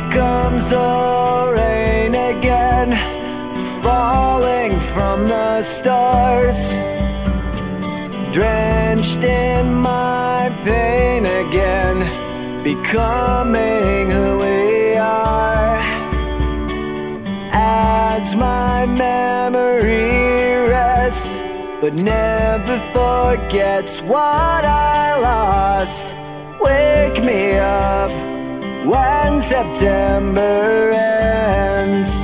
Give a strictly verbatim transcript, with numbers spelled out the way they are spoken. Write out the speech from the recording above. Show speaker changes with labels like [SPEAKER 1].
[SPEAKER 1] comes the rain again, falling from the stars, drenched in my pain again, becoming who we are. As my memory rests, but never forgets what I lost, wake me up when September ends.